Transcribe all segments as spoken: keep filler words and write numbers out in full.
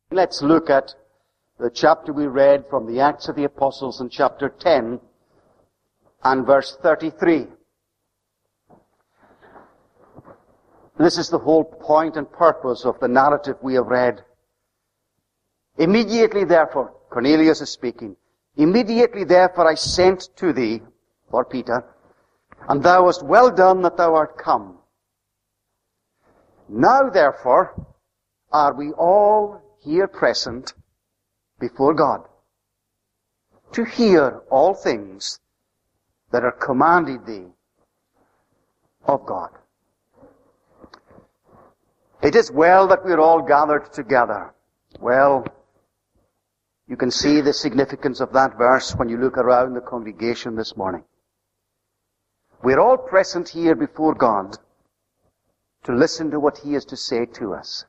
Let's look at the chapter we read from the Acts of the Apostles in chapter ten and verse thirty-three. This is the whole point and purpose of the narrative we have read. Immediately therefore, Cornelius is speaking, immediately therefore I sent to thee, for Peter, and thou hast well done that thou art come. Now therefore are we all here present before God, to hear all things that are commanded thee of God. It is well that we are all gathered together. Well, you can see the significance of that verse when you look around the congregation this morning. We're all present here before God to listen to what He has to say to us.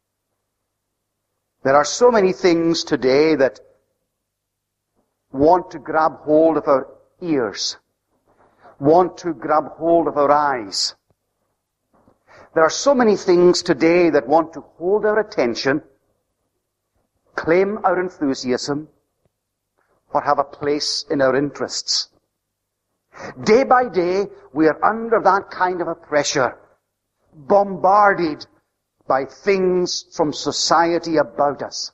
There are so many things today that want to grab hold of our ears, want to grab hold of our eyes. There are so many things today that want to hold our attention, claim our enthusiasm, or have a place in our interests. Day by day, we are under that kind of a pressure, bombarded by things from society about us.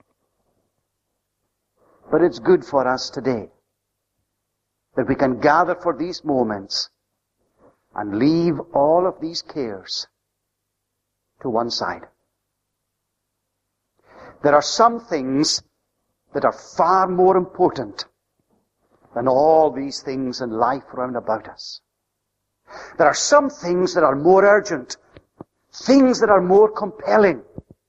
But it's good for us today that we can gather for these moments and leave all of these cares to one side. There are some things that are far more important than all these things in life round about us. There are some things that are more urgent, things that are more compelling,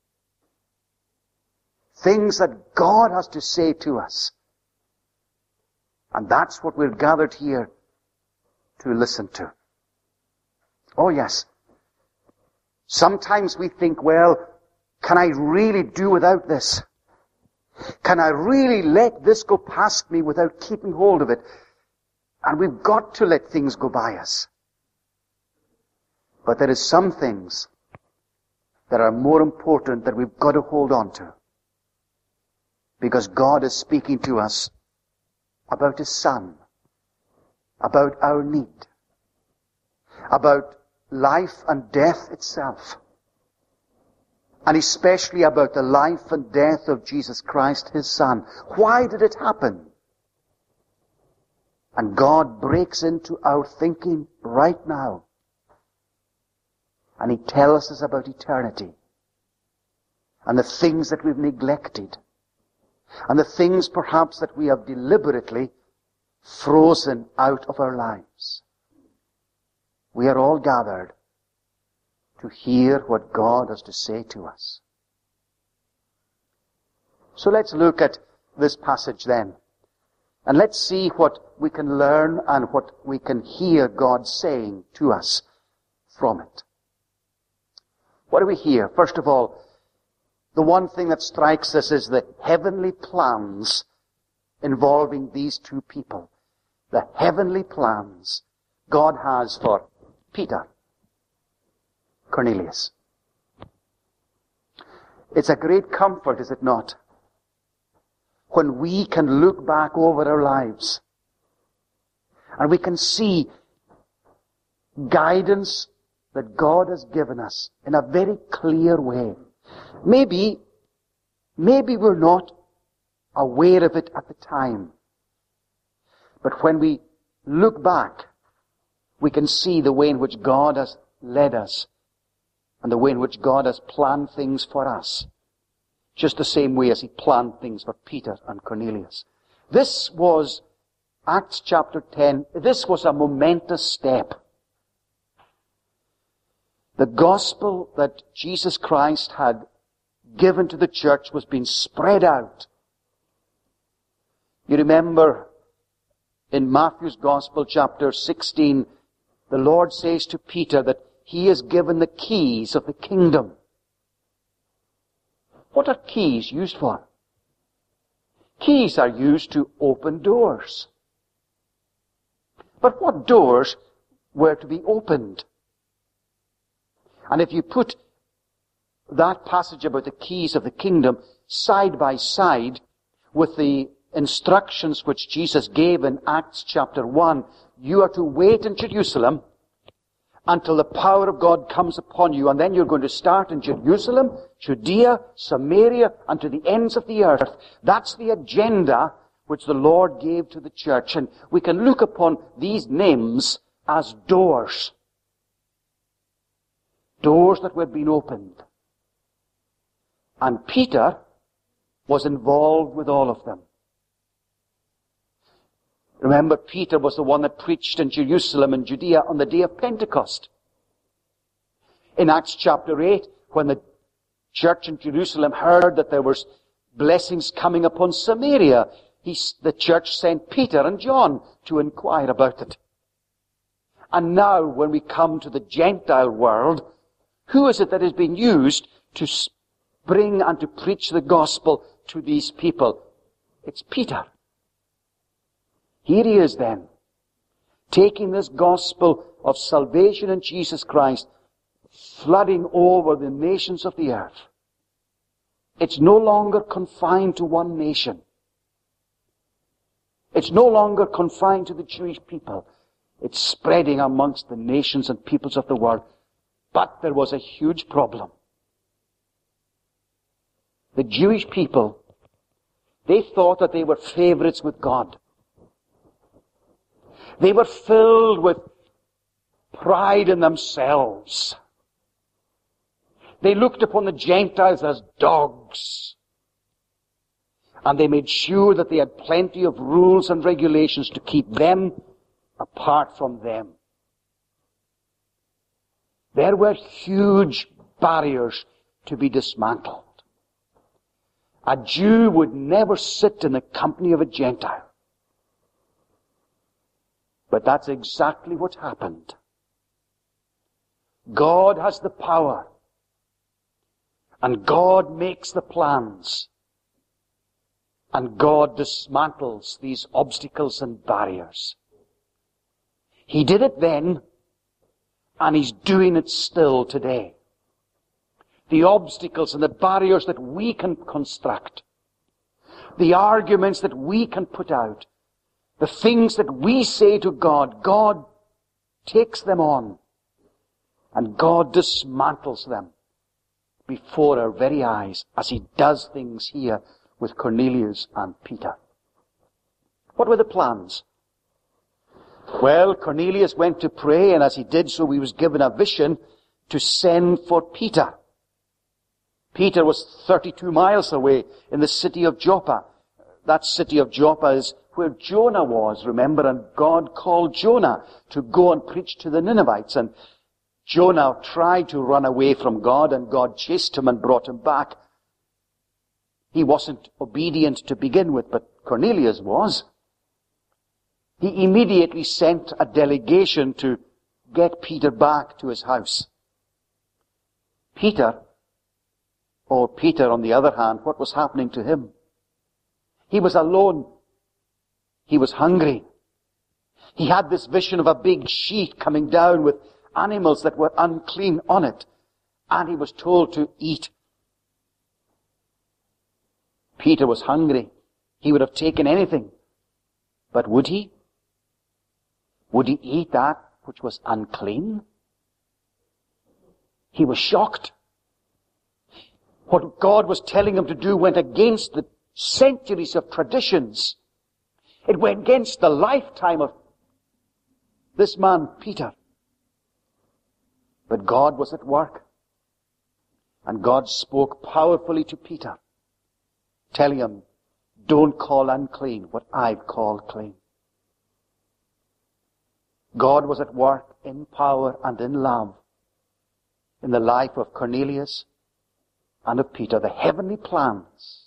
things that God has to say to us. And that's what we're gathered here to listen to. Oh yes. Sometimes we think, well, can I really do without this? Can I really let this go past me without keeping hold of it? And we've got to let things go by us. But there is some things that are more important that we've got to hold on to. Because God is speaking to us about His Son, about our need, about life and death itself, and especially about the life and death of Jesus Christ, His Son. Why did it happen? And God breaks into our thinking right now, and He tells us about eternity, and the things that we've neglected, and the things perhaps that we have deliberately frozen out of our lives. We are all gathered to hear what God has to say to us. So let's look at this passage then. And let's see what we can learn and what we can hear God saying to us from it. What do we hear? First of all, the one thing that strikes us is the heavenly plans involving these two people. The heavenly plans God has for Peter, Cornelius. It's a great comfort, is it not, when we can look back over our lives and we can see guidance that God has given us in a very clear way. Maybe, maybe we're not aware of it at the time. But when we look back, we can see the way in which God has led us and the way in which God has planned things for us. Just the same way as He planned things for Peter and Cornelius. This was Acts chapter ten. This was a momentous step. The gospel that Jesus Christ had given to the church was being spread out. You remember in Matthew's Gospel chapter sixteen, the Lord says to Peter that He is given the keys of the kingdom. What are keys used for? Keys are used to open doors. But what doors were to be opened? And if you put that passage about the keys of the kingdom side by side with the instructions which Jesus gave in Acts chapter one. You are to wait in Jerusalem until the power of God comes upon you, and then you're going to start in Jerusalem, Judea, Samaria, and to the ends of the earth. That's the agenda which the Lord gave to the church, and we can look upon these names as doors. Doors that were being opened. And Peter was involved with all of them. Remember, Peter was the one that preached in Jerusalem and Judea on the day of Pentecost. In Acts chapter eight, when the church in Jerusalem heard that there was blessings coming upon Samaria, he, the church sent Peter and John to inquire about it. And now, when we come to the Gentile world, who is it that has been used to bring and to preach the gospel to these people? It's Peter. Here he is then, taking this gospel of salvation in Jesus Christ, flooding over the nations of the earth. It's no longer confined to one nation. It's no longer confined to the Jewish people. It's spreading amongst the nations and peoples of the world. But there was a huge problem. The Jewish people, they thought that they were favorites with God. They were filled with pride in themselves. They looked upon the Gentiles as dogs. And they made sure that they had plenty of rules and regulations to keep them apart from them. There were huge barriers to be dismantled. A Jew would never sit in the company of a Gentile. But that's exactly what happened. God has the power. And God makes the plans. And God dismantles these obstacles and barriers. He did it then, and He's doing it still today. The obstacles and the barriers that we can construct, the arguments that we can put out, the things that we say to God, God takes them on, and God dismantles them before our very eyes, as He does things here with Cornelius and Peter. What were the plans? Well, Cornelius went to pray, and as he did so, he was given a vision to send for Peter. Peter was thirty-two miles away in the city of Joppa. That city of Joppa is where Jonah was, remember, and God called Jonah to go and preach to the Ninevites, and Jonah tried to run away from God, and God chased him and brought him back. He wasn't obedient to begin with, but Cornelius was. He immediately sent a delegation to get Peter back to his house. Peter, or Peter on the other hand, what was happening to him? He was alone. He was hungry. He had this vision of a big sheet coming down with animals that were unclean on it, and he was told to eat. Peter was hungry. He would have taken anything. But would he? Would he eat that which was unclean? He was shocked. What God was telling him to do went against the centuries of traditions. It went against the lifetime of this man, Peter. But God was at work. And God spoke powerfully to Peter, telling him, don't call unclean what I've called clean. God was at work in power and in love in the life of Cornelius and of Peter, the heavenly plans.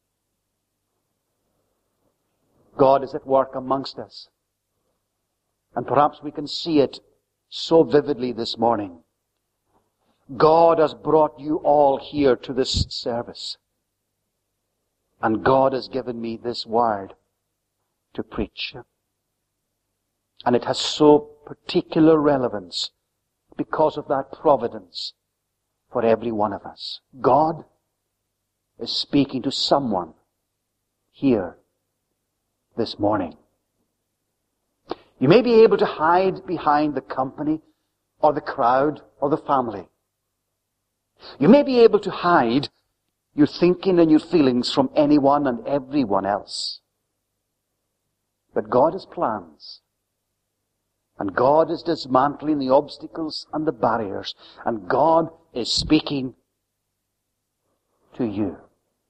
God is at work amongst us. And perhaps we can see it so vividly this morning. God has brought you all here to this service. And God has given me this word to preach. And it has so particular relevance because of that providence for every one of us. God is speaking to someone here this morning. You may be able to hide behind the company or the crowd or the family. You may be able to hide your thinking and your feelings from anyone and everyone else. But God has plans. And God is dismantling the obstacles and the barriers. And God is speaking to you.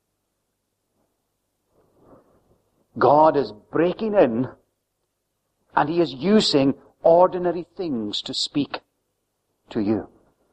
God is breaking in, and He is using ordinary things to speak to you.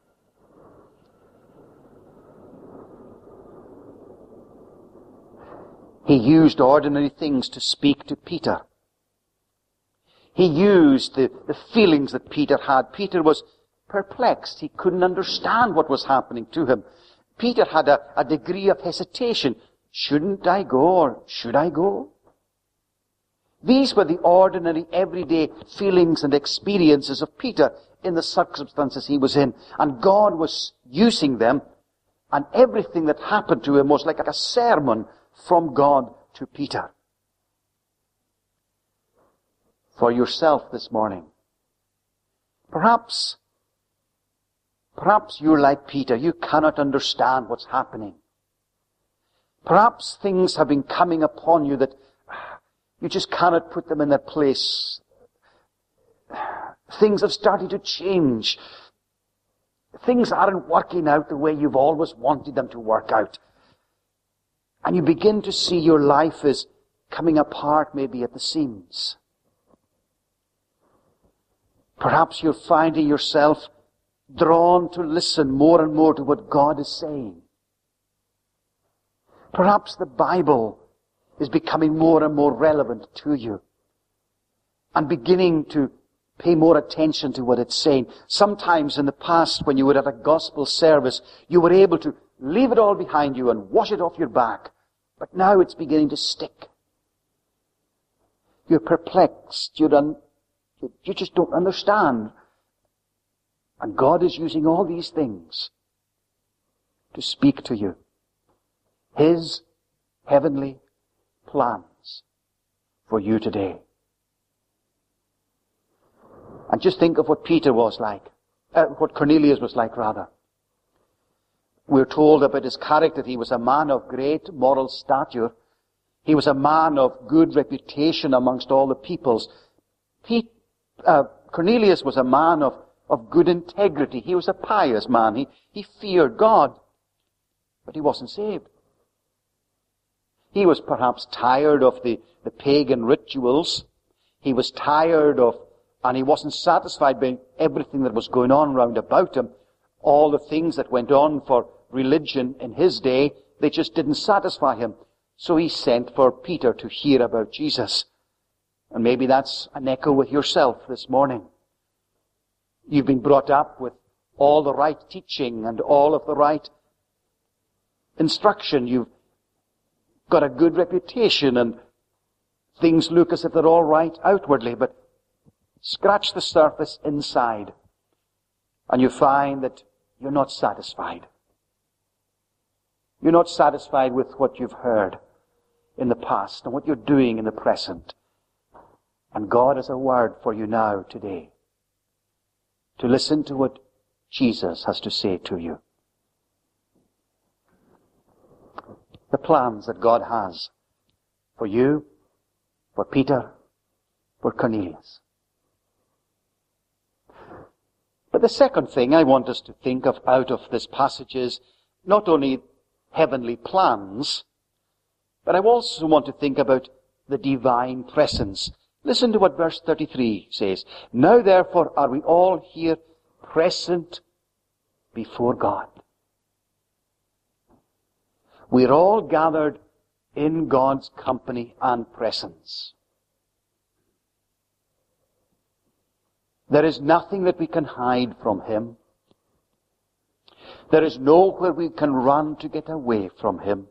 He used ordinary things to speak to Peter. He used the, the feelings that Peter had. Peter was perplexed. He couldn't understand what was happening to him. Peter had a, a degree of hesitation. Shouldn't I go, or should I go? These were the ordinary, everyday feelings and experiences of Peter in the circumstances he was in. And God was using them, and everything that happened to him was like a sermon from God to Peter. For yourself this morning, perhaps, perhaps you're like Peter. You cannot understand what's happening. Perhaps things have been coming upon you that you just cannot put them in their place. Things have started to change. Things aren't working out the way you've always wanted them to work out. And you begin to see your life is coming apart maybe at the seams. Perhaps you're finding yourself drawn to listen more and more to what God is saying. Perhaps the Bible is becoming more and more relevant to you, and beginning to pay more attention to what it's saying. Sometimes in the past, when you were at a gospel service, you were able to leave it all behind you and wash it off your back. But now it's beginning to stick. You're perplexed. You're un- you just don't understand. And God is using all these things to speak to you. His heavenly plans for you today. And just think of what Peter was like, uh, what Cornelius was like rather. We're told about his character. He was a man of great moral stature. He was a man of good reputation amongst all the peoples. Pete, uh, Cornelius was a man of, of good integrity. He was a pious man. He, he feared God, but he wasn't saved. He was perhaps tired of the, the pagan rituals. He was tired of, and he wasn't satisfied by everything that was going on round about him. All the things that went on for religion in his day, they just didn't satisfy him. So he sent for Peter to hear about Jesus. And maybe that's an echo with yourself this morning. You've been brought up with all the right teaching and all of the right instruction. You've got a good reputation and things look as if they're all right outwardly, but scratch the surface inside and you find that you're not satisfied. You're not satisfied with what you've heard in the past and what you're doing in the present. And God has a word for you now, today, to listen to what Jesus has to say to you. The plans that God has for you, for Peter, for Cornelius. But the second thing I want us to think of out of this passage is not only heavenly plans, but I also want to think about the divine presence. Listen to what verse thirty-three says. Now therefore are we all here present before God. We're all gathered in God's company and presence. There is nothing that we can hide from Him. There is nowhere we can run to get away from Him.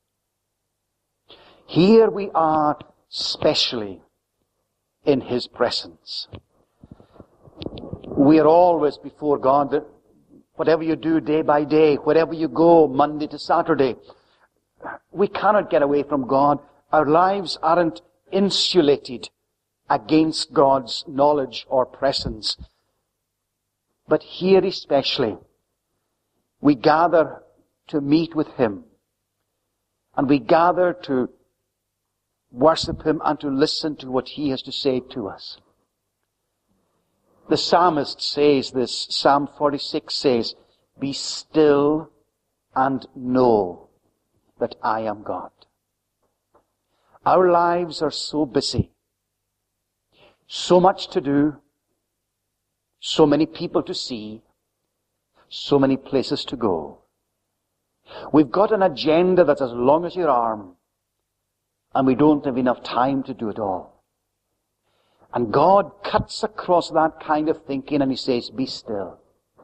Here we are specially in His presence. We are always before God. whatever you do day by day, wherever you go, Monday to Saturday, we cannot get away from God. Our lives aren't insulated against God's knowledge or presence. But here especially, we gather to meet with Him. And we gather to worship Him and to listen to what He has to say to us. The psalmist says this, Psalm forty-six says, "Be still and know that I am God." Our lives are so busy, so much to do, so many people to see, so many places to go. We've got an agenda that's as long as your arm, and we don't have enough time to do it all. And God cuts across that kind of thinking and He says, be still.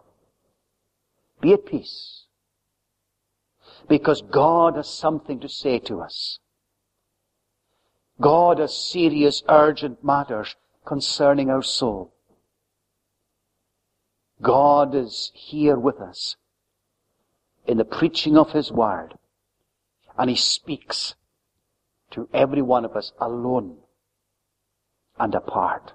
Be at peace. Because God has something to say to us. God has serious, urgent matters concerning our soul. God is here with us in the preaching of His Word. And He speaks to every one of us alone and apart.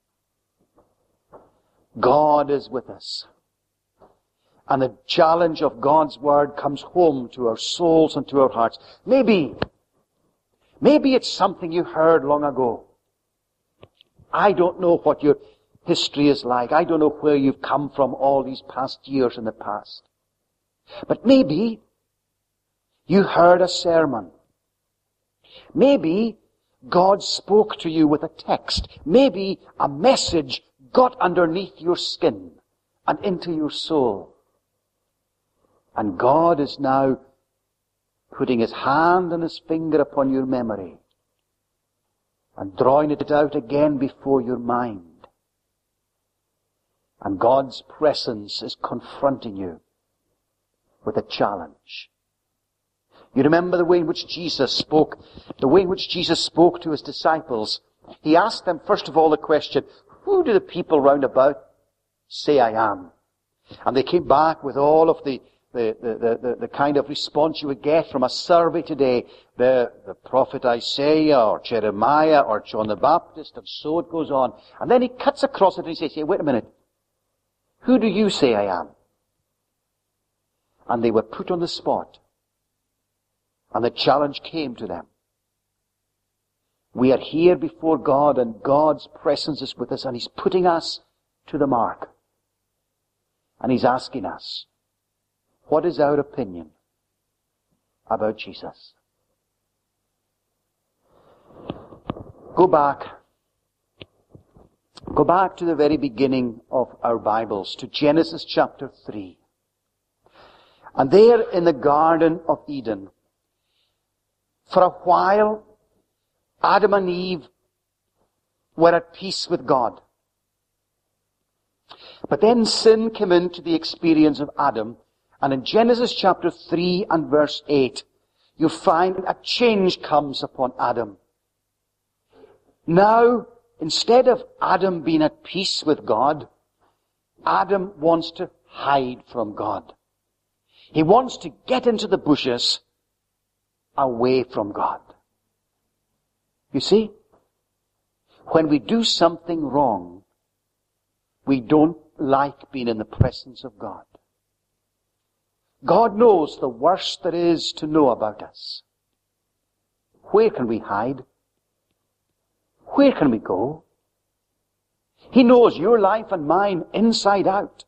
God is with us. And the challenge of God's Word comes home to our souls and to our hearts. Maybe, maybe it's something you heard long ago. I don't know what your history is like. I don't know where you've come from all these past years in the past. But maybe you heard a sermon. Maybe God spoke to you with a text. Maybe a message got underneath your skin and into your soul. And God is now putting His hand and His finger upon your memory and drawing it out again before your mind. And God's presence is confronting you with a challenge. You remember the way in which Jesus spoke, the way in which Jesus spoke to His disciples. He asked them, first of all, the question, who do the people round about say I am? And they came back with all of the, the, the, the, the kind of response you would get from a survey today. The, the prophet Isaiah, or Jeremiah, or John the Baptist, and so it goes on. And then He cuts across it and He says, hey, wait a minute. Who do you say I am? And they were put on the spot. And the challenge came to them. We are here before God, and God's presence is with us, and He's putting us to the mark. And He's asking us, what is our opinion about Jesus? Go back. Go back to the very beginning of our Bibles, to Genesis chapter three. And there in the Garden of Eden, for a while, Adam and Eve were at peace with God. But then sin came into the experience of Adam, and in Genesis chapter three and verse eight, you find a change comes upon Adam. Now, instead of Adam being at peace with God, Adam wants to hide from God. He wants to get into the bushes away from God. You see, when we do something wrong, we don't like being in the presence of God. God knows the worst there is to know about us. Where can we hide? Where can we go? He knows your life and mine inside out.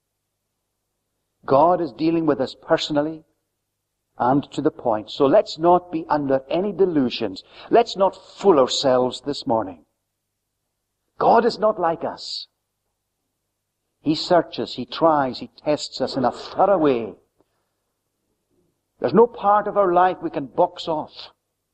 God is dealing with us personally and to the point. So let's not be under any delusions. Let's not fool ourselves this morning. God is not like us. He searches, He tries, He tests us in a thorough way. There's no part of our life we can box off.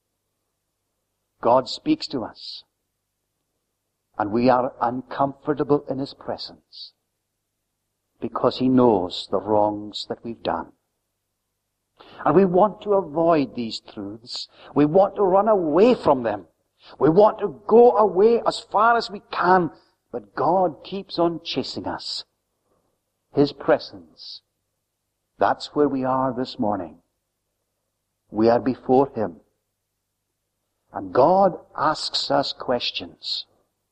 God speaks to us. And we are uncomfortable in His presence because He knows the wrongs that we've done. And we want to avoid these truths. We want to run away from them. We want to go away as far as we can. But God keeps on chasing us. His presence. That's where we are this morning. We are before Him. And God asks us questions.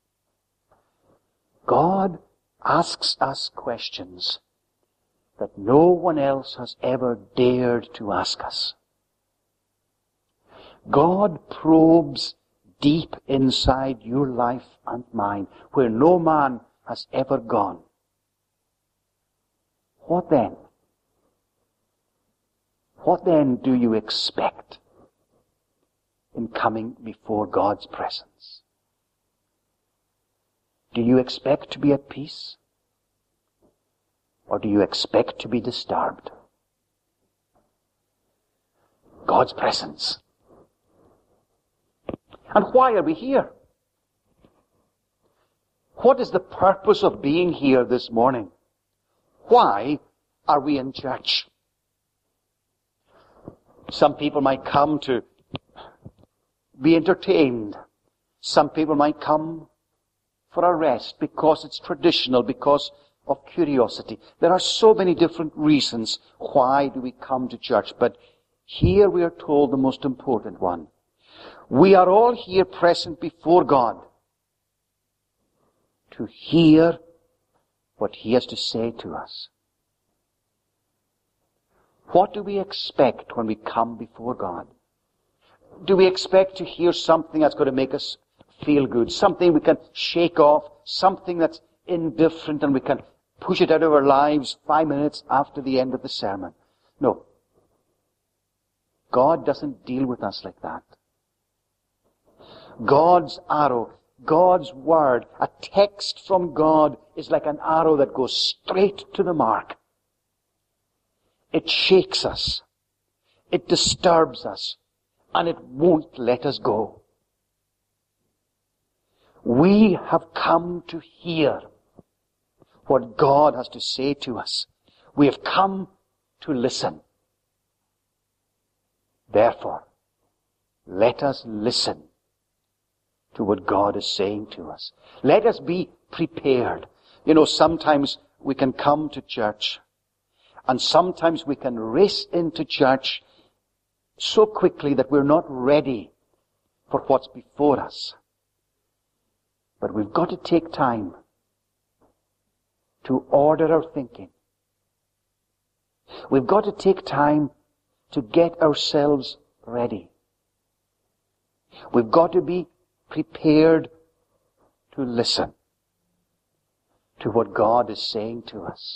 God asks us questions that no one else has ever dared to ask us. God probes deep inside your life and mine, where no man has ever gone. What then? What then do you expect in coming before God's presence? Do you expect to be at peace? Or do you expect to be disturbed? God's presence. And why are we here? What is the purpose of being here this morning? Why are we in church? Some people might come to be entertained. Some people might come for a rest because it's traditional, because of curiosity. There are so many different reasons why do we come to church, but here we are told the most important one. We are all here present before God to hear what He has to say to us. What do we expect when we come before God? Do we expect to hear something that's going to make us feel good, something we can shake off, something that's indifferent and we can push it out of our lives five minutes after the end of the sermon? No. God doesn't deal with us like that. God's arrow, God's word, a text from God is like an arrow that goes straight to the mark. It shakes us. It disturbs us. And it won't let us go. We have come to hear what God has to say to us. We have come to listen. Therefore, let us listen to what God is saying to us. Let us be prepared. You know, sometimes we can come to church, and sometimes we can race into church so quickly that we're not ready for what's before us. But we've got to take time to order our thinking. We've got to take time to get ourselves ready. We've got to be prepared to listen to what God is saying to us.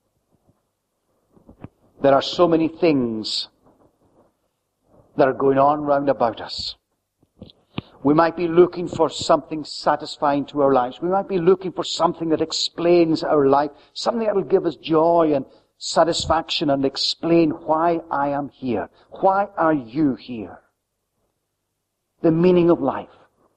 There are so many things that are going on round about us. We might be looking for something satisfying to our lives. We might be looking for something that explains our life, something that will give us joy and satisfaction and explain why I am here. Why are you here? The meaning of life.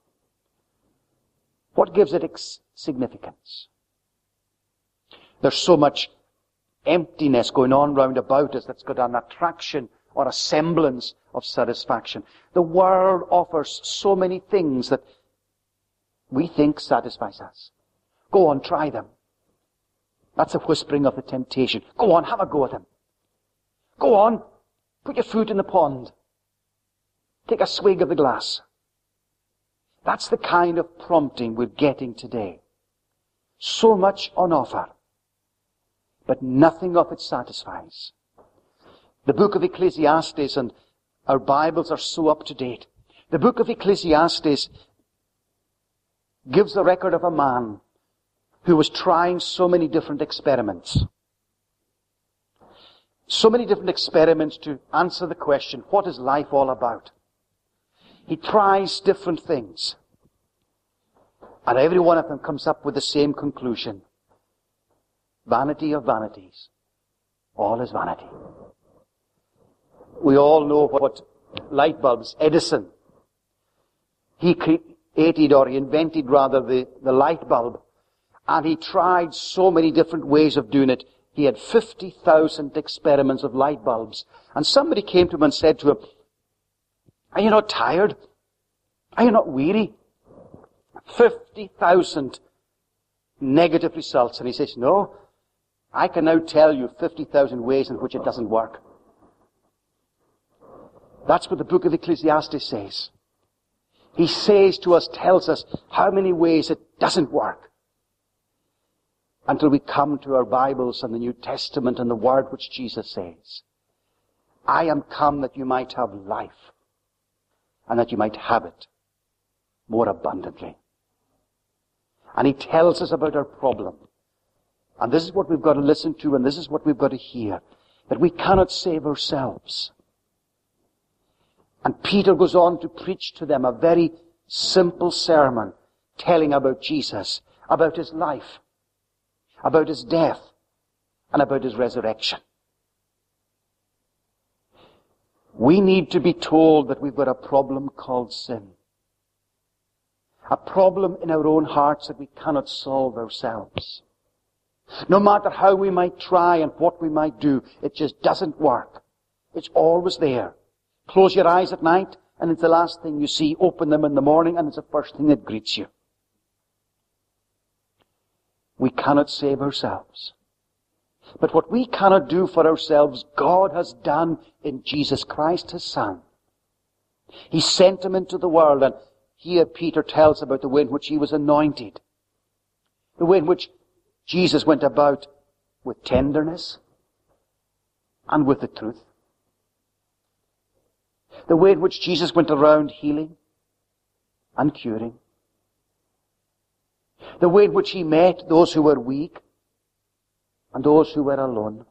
What gives it ex- significance? There's so much emptiness going on round about us that's got an attraction or a semblance of satisfaction. The world offers so many things that we think satisfies us. Go on, try them. That's a whispering of the temptation. Go on, have a go at them. Go on, put your foot in the pond. Take a swig of the glass. That's the kind of prompting we're getting today. So much on offer, but nothing of it satisfies. The book of Ecclesiastes, and our Bibles are so up to date. The book of Ecclesiastes gives the record of a man who was trying so many different experiments. So many different experiments to answer the question, what is life all about? He tries different things. And every one of them comes up with the same conclusion. Vanity of vanities. All is vanity. We all know what light bulbs, Edison, he created, or he invented rather, the, the light bulb. And he tried so many different ways of doing it. He had fifty thousand experiments of light bulbs. And somebody came to him and said to him, are you not tired? Are you not weary? fifty thousand negative results. And he says, no, I can now tell you fifty thousand ways in which it doesn't work. That's what the book of Ecclesiastes says. He says to us, tells us how many ways it doesn't work. Until we come to our Bibles and the New Testament and the word which Jesus says, I am come that you might have life, and that you might have it more abundantly. And he tells us about our problem. And this is what we've got to listen to, and this is what we've got to hear, that we cannot save ourselves. And Peter goes on to preach to them a very simple sermon, telling about Jesus, about his life, about his death, and about his resurrection. We need to be told that we've got a problem called sin. A problem in our own hearts that we cannot solve ourselves. No matter how we might try and what we might do, it just doesn't work. It's always there. Close your eyes at night, and it's the last thing you see. Open them in the morning, and it's the first thing that greets you. We cannot save ourselves. But what we cannot do for ourselves, God has done in Jesus Christ, his Son. He sent him into the world, and here Peter tells about the way in which he was anointed. The way in which Jesus went about with tenderness and with the truth. The way in which Jesus went around healing and curing. The way in which he met those who were weak and those who were alone.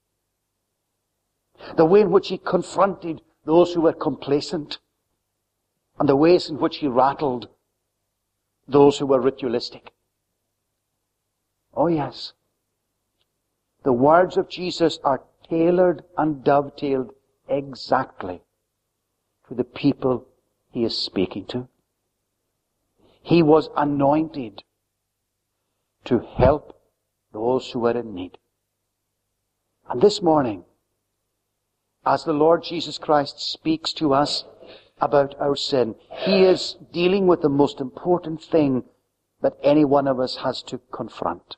The way in which he confronted those who were complacent, and the ways in which he rattled those who were ritualistic. Oh yes, the words of Jesus are tailored and dovetailed exactly to the people he is speaking to. He was anointed to help those who were in need. And this morning, as the Lord Jesus Christ speaks to us about our sin, he is dealing with the most important thing that any one of us has to confront.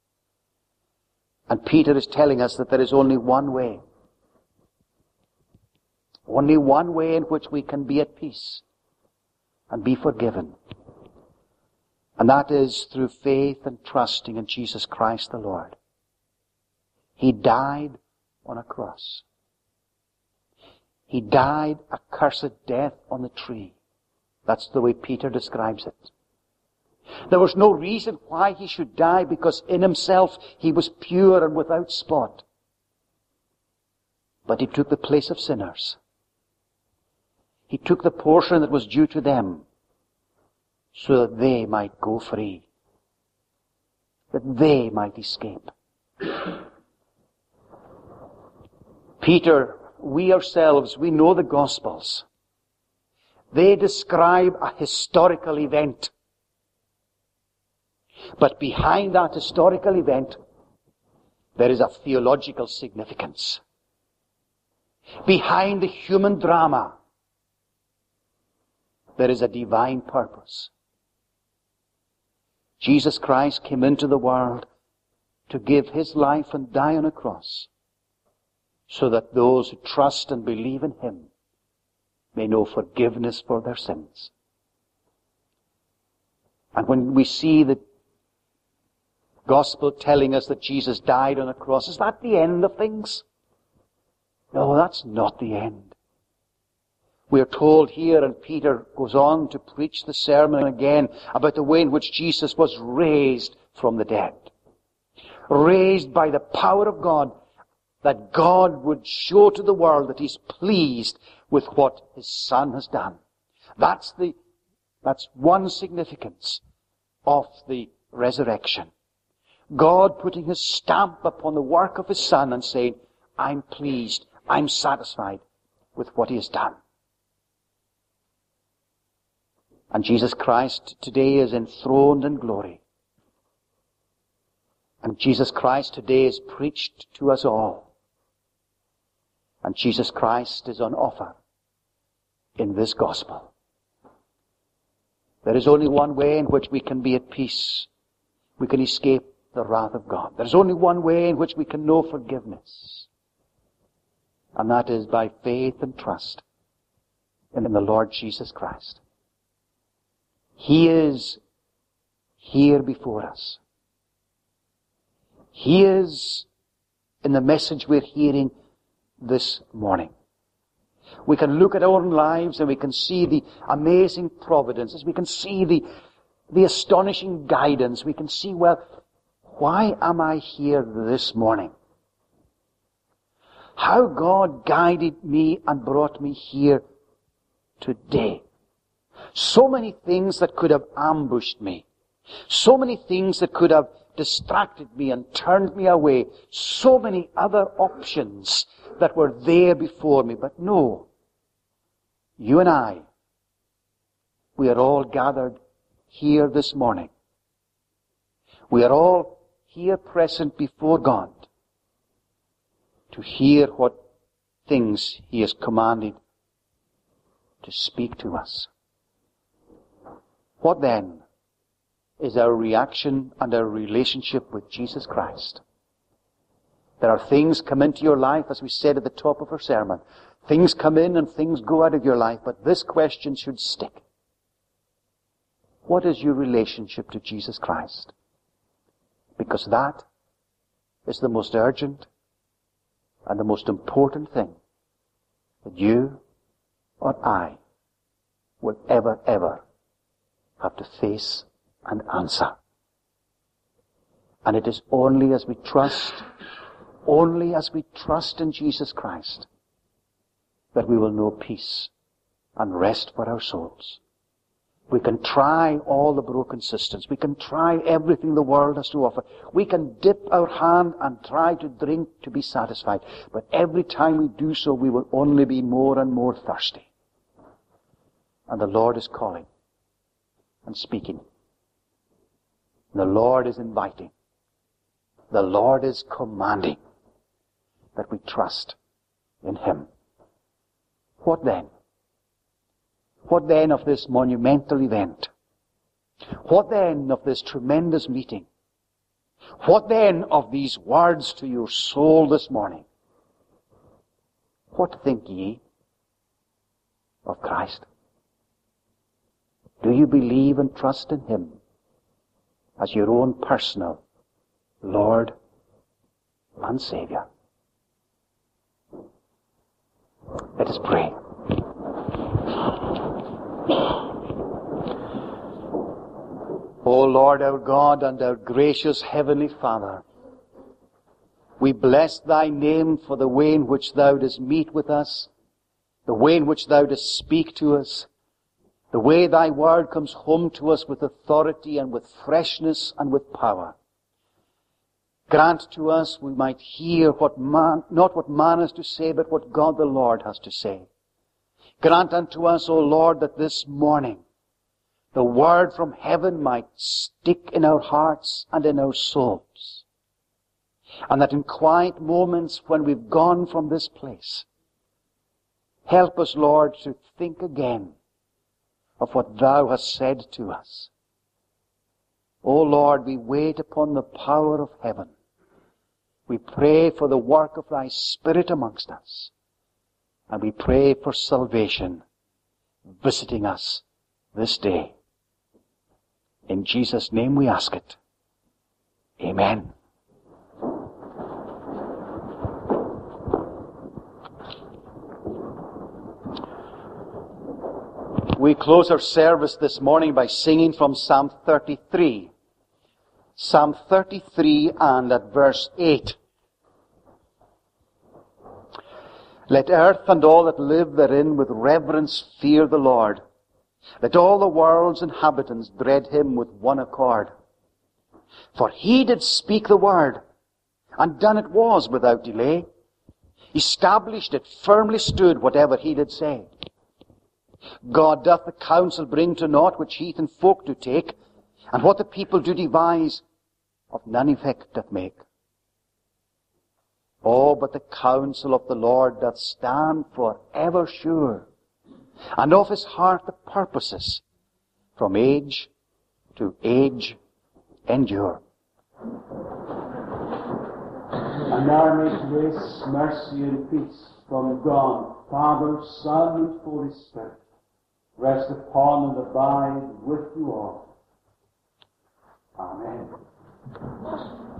And Peter is telling us that there is only one way. Only one way in which we can be at peace and be forgiven. And that is through faith and trusting in Jesus Christ the Lord. He died on a cross. He died a cursed death on the tree. That's the way Peter describes it. There was no reason why he should die, because in himself he was pure and without spot. But he took the place of sinners. He took the portion that was due to them, so that they might go free, that they might escape. Peter, we ourselves, we know the Gospels. They describe a historical event. But behind that historical event, there is a theological significance. Behind the human drama, there is a divine purpose. Jesus Christ came into the world to give his life and die on a cross, so that those who trust and believe in him may know forgiveness for their sins. And when we see the Gospel telling us that Jesus died on a cross, is that the end of things? No, that's not the end. We are told here, and Peter goes on to preach the sermon again, about the way in which Jesus was raised from the dead. Raised by the power of God, that God would show to the world that he's pleased with what his Son has done. That's the, that's one significance of the resurrection. God putting his stamp upon the work of his Son and saying, I'm pleased, I'm satisfied with what he has done. And Jesus Christ today is enthroned in glory. And Jesus Christ today is preached to us all. And Jesus Christ is on offer in this gospel. There is only one way in which we can be at peace. We can escape the the wrath of God. There's only one way in which we can know forgiveness. And that is by faith and trust in the Lord Jesus Christ. He is here before us. He is in the message we're hearing this morning. We can look at our own lives and we can see the amazing providences. We can see the, the astonishing guidance. We can see, well, why am I here this morning? How God guided me and brought me here today. So many things that could have ambushed me. So many things that could have distracted me and turned me away. So many other options that were there before me. But no, you and I, we are all gathered here this morning. We are all here present before God to hear what things He has commanded to speak to us. What then is our reaction and our relationship with Jesus Christ? There are things come into your life, as we said at the top of our sermon. Things come in and things go out of your life, but this question should stick. What is your relationship to Jesus Christ? Because that is the most urgent and the most important thing that you or I will ever, ever have to face and answer. And it is only as we trust, only as we trust in Jesus Christ, that we will know peace and rest for our souls. We can try all the broken systems. We can try everything the world has to offer. We can dip our hand and try to drink to be satisfied. But every time we do so, we will only be more and more thirsty. And the Lord is calling and speaking. The Lord is inviting. The Lord is commanding that we trust in Him. What then? What then of this monumental event? What then of this tremendous meeting? What then of these words to your soul this morning? What think ye of Christ? Do you believe and trust in Him as your own personal Lord and Saviour? Let us pray. O Lord our God and our gracious Heavenly Father, we bless Thy name for the way in which Thou dost meet with us, the way in which Thou dost speak to us, the way Thy word comes home to us with authority and with freshness and with power. Grant to us we might hear what man, not what man has to say, but what God the Lord has to say. Grant unto us, O Lord, that this morning the word from heaven might stick in our hearts and in our souls. And that in quiet moments when we've gone from this place, help us, Lord, to think again of what Thou hast said to us. O Lord, we wait upon the power of heaven. We pray for the work of Thy Spirit amongst us. And we pray for salvation visiting us this day. In Jesus' name we ask it. Amen. We close our service this morning by singing from Psalm thirty-three. Psalm thirty-three and at verse eight. Let earth and all that live therein with reverence fear the Lord. Let all the world's inhabitants dread Him with one accord. For He did speak the word, and done it was without delay. Established it, firmly stood whatever He did say. God doth the counsel bring to naught which heathen folk do take, and what the people do devise of none effect doth make. Oh, but the counsel of the Lord doth stand for ever sure, and of His heart the purposes from age to age endure. And now may grace, mercy, and peace from God, Father, Son, and Holy Spirit rest upon and abide with you all. Amen.